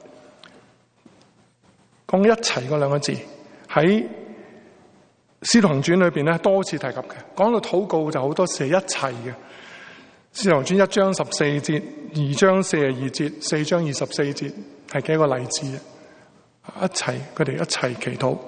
講一齊嗰兩個字喺《使徒行傳》裏邊咧多次提及嘅。講到禱告就好多時係一齊嘅，《使徒行傳》一章十四節、二章四十二節、四章二十四節係幾個例子，一齊佢哋一齊祈禱，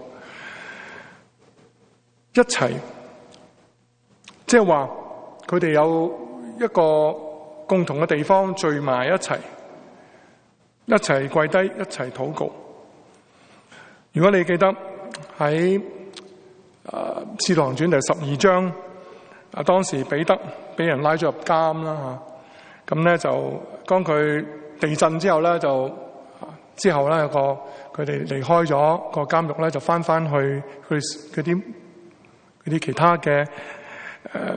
一齊即係話佢哋有一個共同嘅地方聚埋一齊，一齊跪低，一齊禱告。如果你記得喺《誒使徒行傳》第十二章，啊當時彼得俾人拉咗入監啦嚇，咁咧就當佢地震之後咧，就之後咧有個佢哋離開咗個監獄咧，就翻翻去佢嗰啲嗰啲其他嘅誒、呃、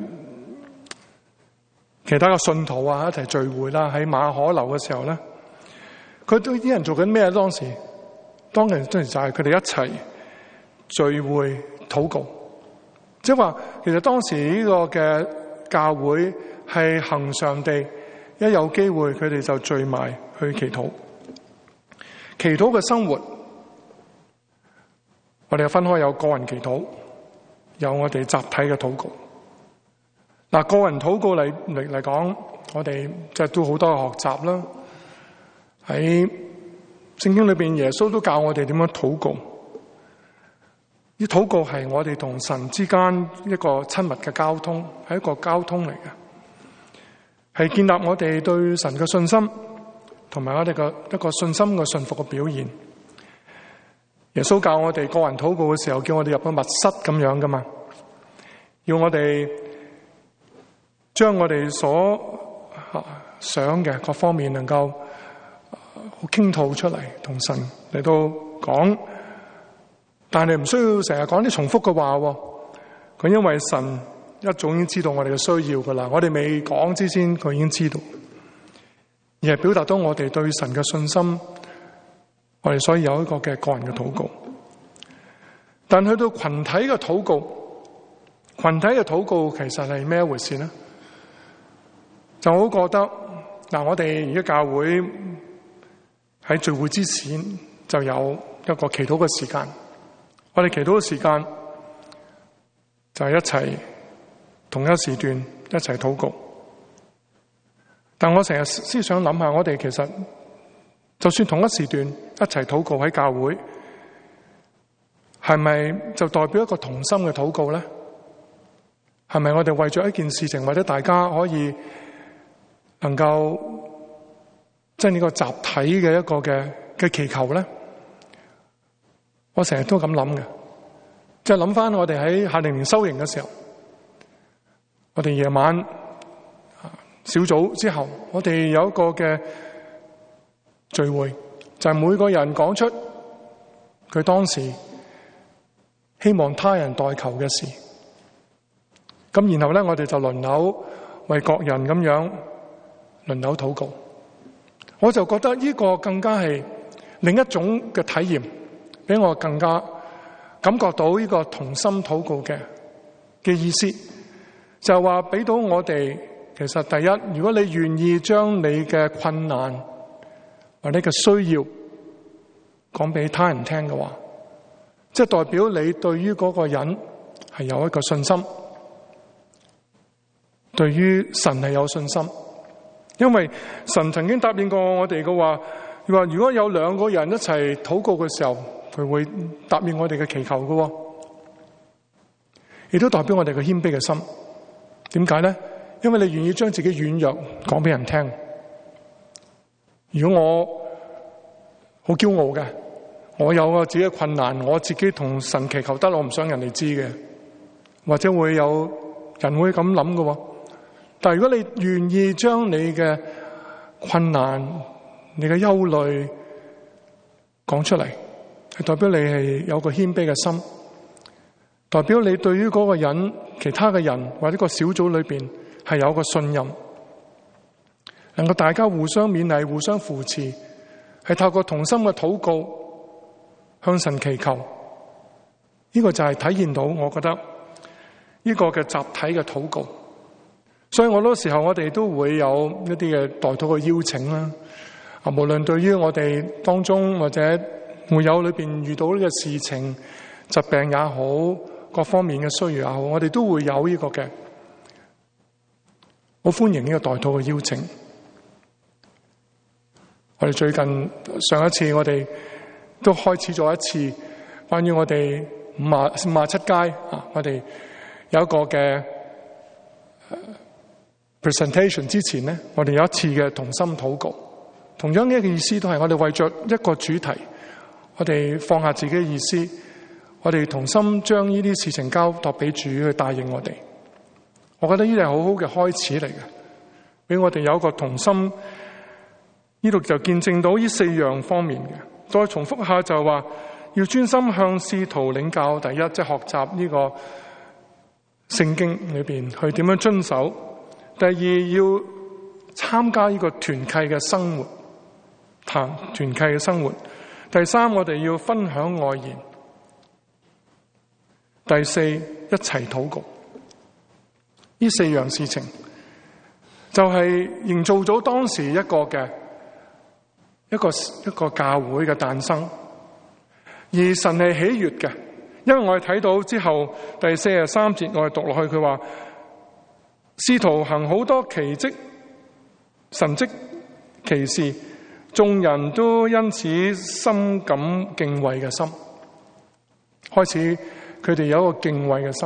其他嘅信徒啊一齊聚會啦，喺馬可樓嘅時候咧，佢對啲人做緊咩？當時當然當然就係佢哋一齊聚會禱告，即係話其實當時呢個嘅教會係恆常地一有機會佢哋就聚埋去祈禱。祈禱嘅生活，我哋分開有個人祈禱，有我哋集體嘅禱告。嗱，個人禱告嚟嚟嚟講，我哋即係都好多嘅學習啦。喺聖經裏邊，耶穌都教我哋點樣禱告。呢禱告係我哋同神之間一個親密嘅交通，係一個交通嚟嘅，係建立我哋對神嘅信心，同埋我哋嘅一個信心嘅信服嘅表現。耶穌教我哋個人禱告嘅時候，叫我哋入個密室咁樣噶嘛，要我哋將我哋所想嘅各方面能夠好傾吐出嚟，同神嚟到講。但係唔需要成日講啲重複嘅話，佢因為神一早已經知道我哋嘅需要噶啦，我哋未講之前佢已經知道，而係表達到我哋對神嘅信心，我哋所以有一個嘅個人嘅禱告。但去到群體嘅禱告，群體嘅禱告其實係咩一回事呢？就我覺得嗱，我哋而家教會喺聚會之前就有一個祈禱嘅時間。我哋祈禱嘅時間就係一齊同一時段一齊禱告。但我成日思想諗下，我哋其實就算同一時段一齊禱告喺教會，係咪就代表一個同心嘅禱告咧？係咪我哋為咗一件事情，或者大家可以能夠即係呢個集體嘅一個嘅嘅祈求咧？我成日都咁諗嘅，即係諗翻我哋喺夏令營修營嘅時候，我哋夜晚小組之後，我哋有一個嘅聚會，就係每個人講出佢當時希望他人代求嘅事。咁然後咧，我哋就輪流為各人咁樣輪流禱告。我就覺得呢個更加係另一種嘅體驗。俾我更加感覺到呢個同心禱告嘅嘅意思，就係話俾到我哋，其實第一，如果你願意將你嘅困難或者嘅需要講俾他人聽嘅話，即係代表你對於嗰個人係有一個信心，對於神係有信心，因為神曾經答應過我哋嘅話，佢話如果有兩個人一齊禱告嘅時候， 佢會答應我哋嘅祈求嘅，亦都代表我哋嘅謙卑嘅心。點解咧？因為你願意將自己軟弱講俾人聽。如果我好驕傲嘅，我有我自己嘅困難，我自己同神祈求得，我唔想人哋知嘅，或者會有人會咁諗嘅。但係如果你願意將你嘅困難、你嘅憂慮講出嚟，係代表你係有個謙卑嘅心，代表你對於嗰個人、其他嘅人或者個小組裏邊係有個信任，能夠大家互相勉勵、互相扶持，係透過同心嘅禱告向神祈求。呢個就係體現到，我覺得呢個嘅集體嘅禱告。所以好多時候我哋都會有一啲嘅代禱嘅邀請啦。啊，無論對於我哋當中或者會友裏邊遇到呢個事情、疾病也好，各方面嘅需要也好，我哋都會有呢個嘅。我歡迎呢個代禱嘅邀請。我哋最近上一次我哋都開始咗一次關於我哋五十五十七街啊，我哋有一個嘅 presentation 之前咧，我哋有一次嘅同心禱告，同樣呢個意思都係我哋為着一個主題，我哋放下自己嘅意思，我哋同心將呢啲事情交託俾主去帶領我哋。我覺得呢啲係好好嘅開始嚟嘅，俾我哋有一個同心。呢度就見證到呢四樣方面嘅。再重複下就係話，要專心向使徒領教。第一，即係學習呢個聖經裏邊去點樣遵守。第二，要參加呢個團契嘅生活，談團契嘅生活。第三，我哋要分享愛言。第四，一齊禱告。呢四樣事情就係營造咗當時一個嘅一個一個教會嘅誕生，而神係喜悅嘅，因為我哋睇到之後第四十三節我哋讀落去，佢話使徒行好多奇蹟神蹟奇事，眾人都因此深感敬畏嘅心，開始佢哋有一個敬畏嘅心。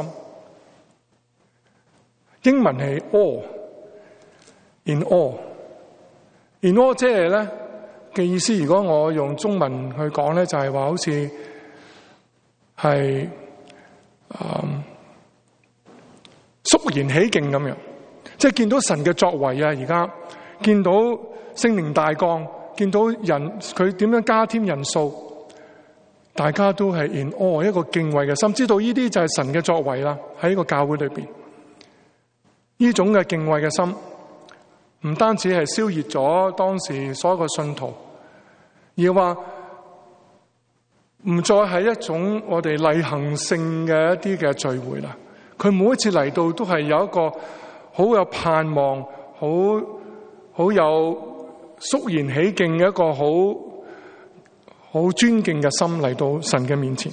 英文係 awe，in awe，in awe 即係咧嘅意思，如果我用中文去講咧，就係話好似係誒肅然起敬咁樣，即係見到神嘅作為啊！而家見到聖靈大降，見到人佢點樣加添人數，大家都係 in awe，一個敬畏嘅心，知道呢啲就係神嘅作為啦。喺呢個教會裏邊，呢種嘅敬畏嘅心，唔單止係消滅咗當時所有嘅信徒，而話唔再係一種我哋例行性嘅一啲嘅聚會啦。佢每一次嚟到都係有一個好有盼望、好好有肅然起敬嘅一個好好尊敬嘅心嚟到神嘅面前。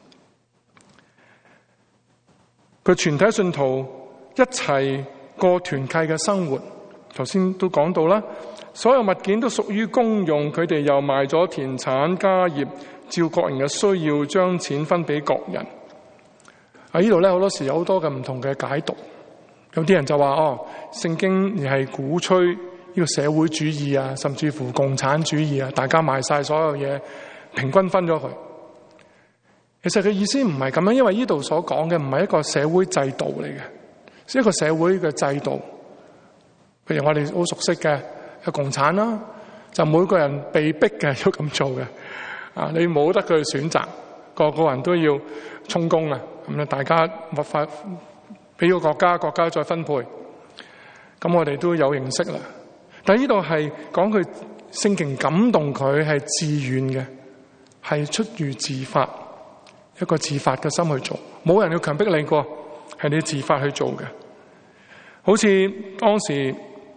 佢全體信徒一齊過團契嘅生活，頭先都講到啦。所有物件都屬於公用，佢哋又賣咗田產家業，照各人嘅需要將錢分俾各人。喺呢度咧，好多時有好多嘅唔同嘅解讀。有啲人就話哦，聖經而係鼓吹呢個社會主義啊，甚至乎共產主義啊，大家賣晒所有嘢，平均分咗佢。其實佢意思唔係咁樣，因為呢度所講嘅唔係一個社會制度嚟嘅，係一個社會嘅制度。譬如我哋好熟悉嘅係共產啦，就每個人被逼嘅要咁做嘅。啊，你冇得佢選擇，個個人都要充公啊！咁咧，大家物法俾個國家，國家再分配。咁我哋都有認識啦。但係呢度係講佢聖靈感動佢係自願嘅，係出於自發，一個自發嘅心去做，冇人要強迫你過，係你自發去做嘅。好似當時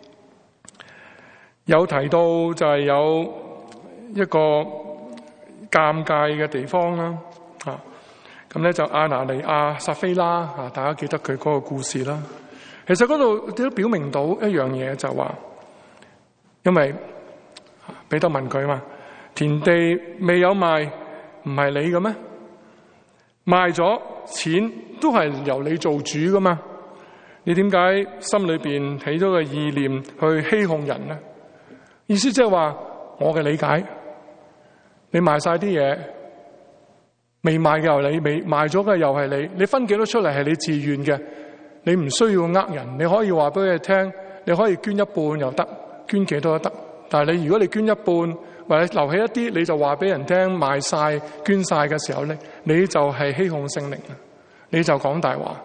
有提到就係有一個尷尬嘅地方啦，啊，咁咧就亞拿尼亞、撒非拉啊，大家記得佢嗰個故事啦。其實嗰度都表明到一樣嘢，就話因為彼得問佢嘛，田地未有賣， 唔係你嘅咩？賣咗錢都係由你做主噶嘛？你點解心裏邊起咗個意念去欺哄人呢？意思即係話我嘅理解，你賣晒啲嘢，未賣嘅又你，未賣咗嘅又係你，你分幾多出嚟係你自願嘅，你唔需要呃人，你可以話俾佢聽，你可以捐一半又得，捐幾多都得。但係你如果你捐一半或者留起一啲，你就話俾人聽賣晒捐晒嘅時候咧，你就係欺哄聖靈，你就講大話。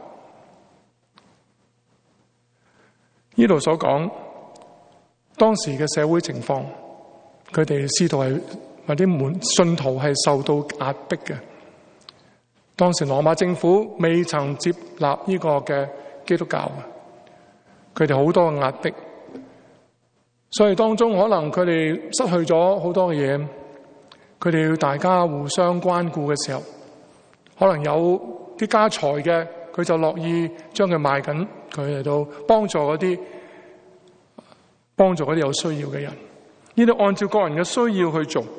呢度所講當時嘅社會情況，佢哋使徒係或者門信徒係受到壓迫嘅。當時羅馬政府未曾接納呢個嘅基督教，佢哋好多嘅壓迫，所以當中可能佢哋失去咗好多嘅嘢，佢哋要大家互相關顧嘅時候，可能有啲家財嘅，佢就樂意將佢賣緊，佢嚟到幫助嗰啲幫助嗰啲有需要嘅人。呢啲按照個人嘅需要去做，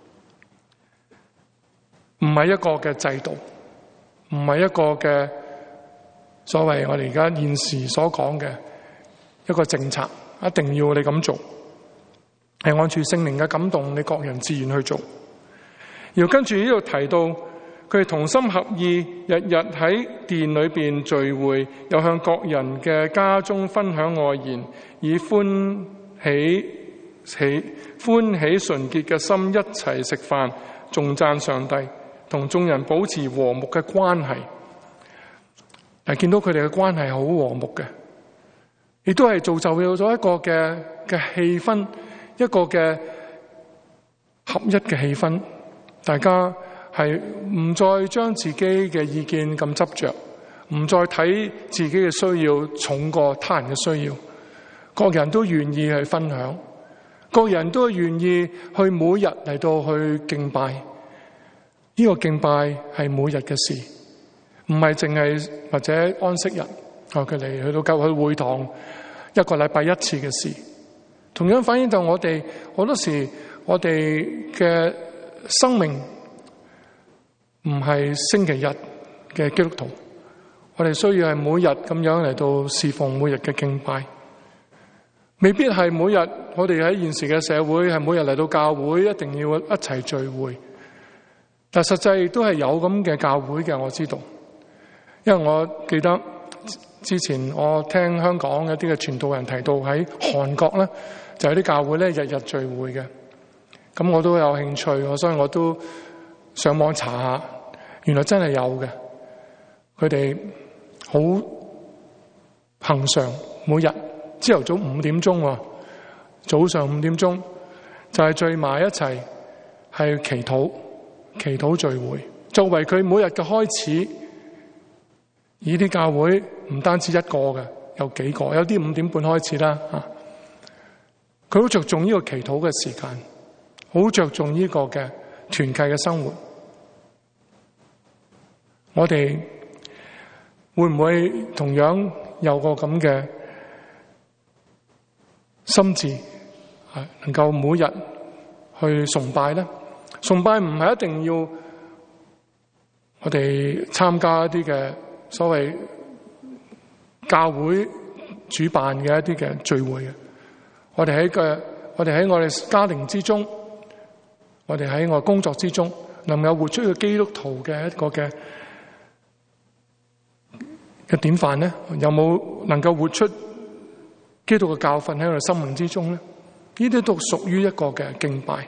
唔係一個嘅制度，唔係一個嘅所謂我哋而家現時所講嘅一個政策，一定要你咁做，係按住聖靈嘅感動，你各人自願去做。然後跟住呢度提到，佢哋同心合意，日日喺殿裏邊聚會，又向各人嘅家中分享愛言，以歡喜喜歡喜純潔嘅心一齊食飯，頌讚上帝，同眾人保持和睦嘅關係。嗱，見到佢哋嘅關係好和睦嘅，亦都係造就咗一個嘅嘅氣氛，一個嘅合一嘅氣氛。大家係唔再將自己嘅意見咁執着，唔再睇自己嘅需要重過他人嘅需要。各人都願意去分享，各人都願意去每日嚟到去敬拜。呢個敬拜係每日嘅事，唔係淨係或者安息日，佢哋去到教會會堂一個禮拜一次嘅事。同樣反映到我哋好多時，我哋嘅生命唔係星期日嘅基督徒，我哋需要係每日咁樣嚟到侍奉每日嘅敬拜。未必係每日，我哋喺現時嘅社會係每日嚟到教會一定要一齊聚會，但實際都係有咁嘅教會嘅，我知道。因為我記得之前我聽香港一啲嘅傳道人提到喺韓國咧，就有啲教會咧日日聚會嘅。咁我都有興趣，所以我都上網查下，原來真係有嘅。佢哋好恆常，每日朝頭早五點鐘，早上五點鐘就係聚埋一齊，係祈禱、祈禱聚會，作為佢每日嘅開始。呢啲教會唔單止一個嘅，有幾個，有啲五點半開始啦。啊，佢好着重呢個祈禱嘅時間，好着重呢個嘅團契嘅生活。我哋會唔會同樣有個咁嘅心志，係能夠每日去崇拜咧？崇拜唔係一定要我哋參加一啲嘅所謂教會主辦嘅一啲嘅聚會嘅。我哋喺嘅，我哋喺我哋家庭之中，我哋喺我工作之中，能夠活出一個基督徒嘅一個嘅嘅典範咧？有冇能夠活出基督嘅教訓喺我哋生命之中咧？呢啲都屬於一個嘅敬拜。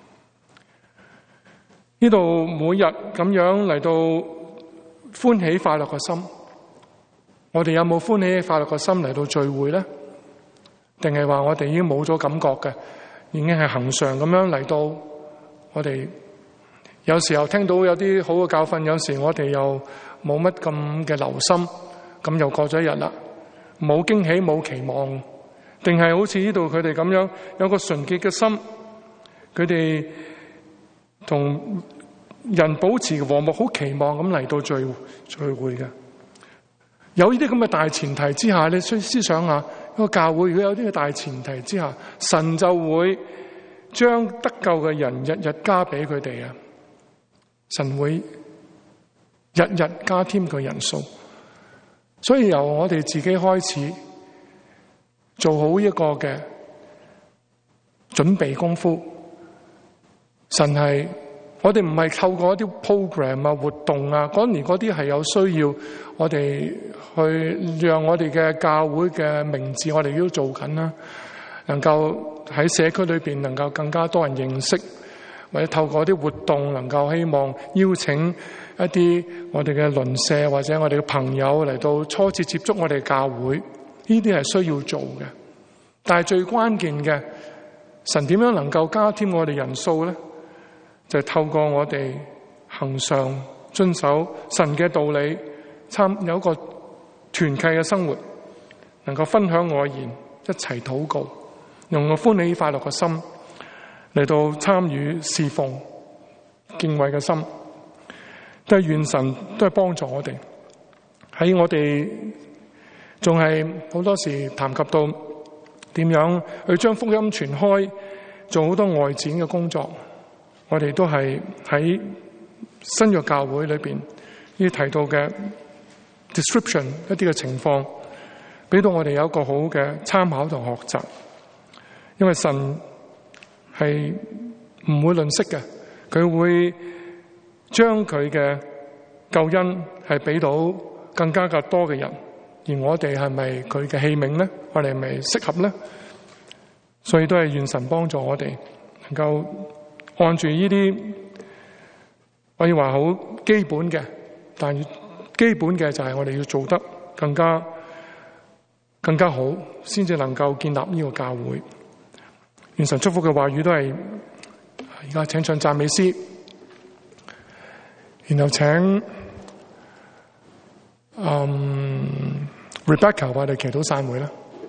呢度每日咁樣嚟到歡喜快樂嘅心，我哋有冇歡喜快樂嘅心嚟到聚會咧？定係話我哋已經冇咗感覺嘅，已經係恆常咁樣嚟到？我哋有時候聽到有啲好嘅教訓，有時我哋又冇乜咁嘅留心，咁又過咗一日啦，冇驚喜冇期望，定係好似呢度佢哋咁樣有個純潔嘅心，佢哋同人保持和睦，好期望咁嚟到聚聚會嘅。有呢啲咁嘅大前提之下，你需思想下，一個教會如果有呢個大前提之下，神就會將得救嘅人日日加俾佢哋啊！ 神會日日加添佢人數。所以由我哋自己開始做好一個嘅準備功夫。神係我哋唔係透過一啲 program 啊、活動啊，嗰年嗰啲係有需要我哋去讓我哋嘅教會嘅名字我哋都做緊啦，能夠喺社區裏邊能夠更加多人認識，或者透過啲活動能夠希望邀請一啲我哋嘅鄰舍或者我哋嘅朋友嚟到初次接觸我哋教會，呢啲係需要做嘅。但係最關鍵嘅，神點樣能夠加添我哋人數咧？就係透過我哋恆常遵守神嘅道理，參有一個團契嘅生活，能夠分享愛言，一齊禱告，用個歡喜快樂嘅心嚟到參與侍奉，敬畏嘅心，都係願神都係幫助我哋。喺我哋仲係好多時談及到點樣去將福音傳開，做好多外展嘅工作。我哋都係喺新約教會裏邊呢提到嘅 description 一啲嘅情況，俾到我哋有一個好嘅參考同學習。因為神係唔會吝嗇嘅，佢會將佢嘅救恩係俾到更加嘅多嘅人，而我哋係咪佢嘅器皿咧？我哋係咪適合咧？所以都係願神幫助我哋能夠按住呢啲可以話好基本嘅，但基本嘅就係我哋要做得更加更加好，先至能夠建立呢個教會。願神祝福嘅話語都係而家請唱讚美詩，然後請嗯 Rebecca 為我哋祈禱散會啦。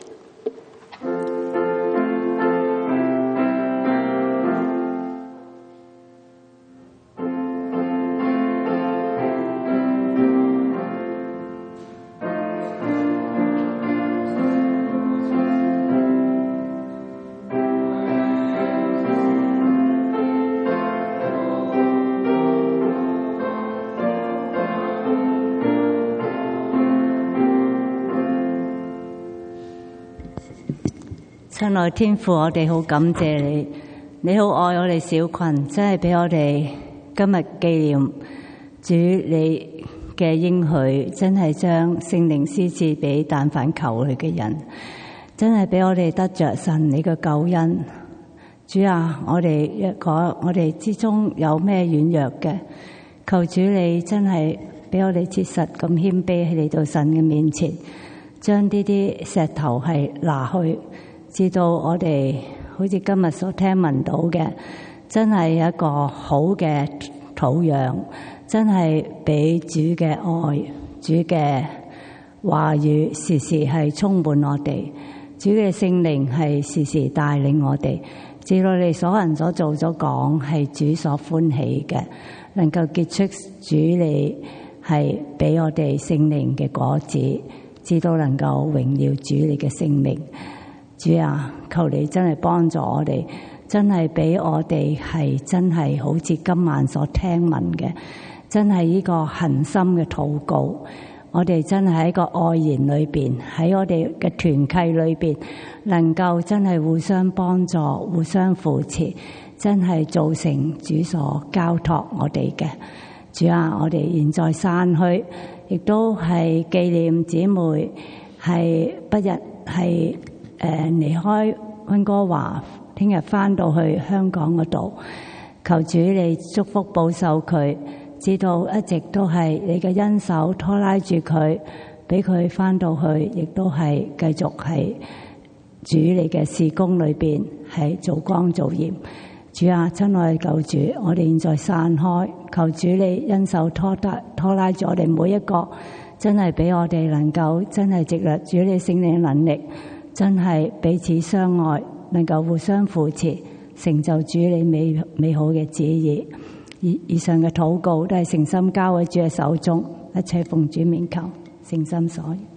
親愛天父，我哋好感謝你，你好愛我哋小群，真係俾我哋今日紀念主你嘅應許，真係將聖靈施賜俾但凡求佢嘅人，真係俾我哋得着神你嘅救恩。主啊，我哋一個我哋之中有咩軟弱嘅，求主你真係俾我哋切實咁謙卑嚟到神嘅面前，將呢啲石頭係拿去。知道我哋好似今日所聽聞到嘅，真係一個好嘅土壤，真係俾主嘅愛、主嘅話語時時係充滿我哋，主嘅聖靈係時時帶領我哋，知道你所人所做所講係主所歡喜嘅，能夠結出主你係俾我哋聖靈嘅果子，知道能夠榮耀主你嘅聖名。主啊，求你真係幫助我哋，真係俾我哋係真係好似今晚所聽聞嘅，真係呢個恆心嘅禱告。我哋真係喺個愛言裏邊，喺我哋嘅團契裏邊，能夠真係互相幫助、互相扶持，真係造成主所交託我哋嘅。主啊，我哋現在散去，亦都係紀念姊妹係不日係。誒離開溫哥華，聽日返到去香港嗰度，求主你祝福保守佢，知道一直都係你嘅恩手拖拉住佢，俾佢返到去，亦都係繼續係主你嘅事工裏邊係做光做鹽。主啊，親愛救主，我哋現在散開，求主你恩手拖拉拖拉住我哋每一個，真係俾我哋能夠真係藉著主你聖靈嘅能力。真係彼此相愛，能夠互相扶持，成就主你美美好嘅旨意。以以上嘅禱告都係誠心交喺主嘅手中，一切奉主名求，誠心所願。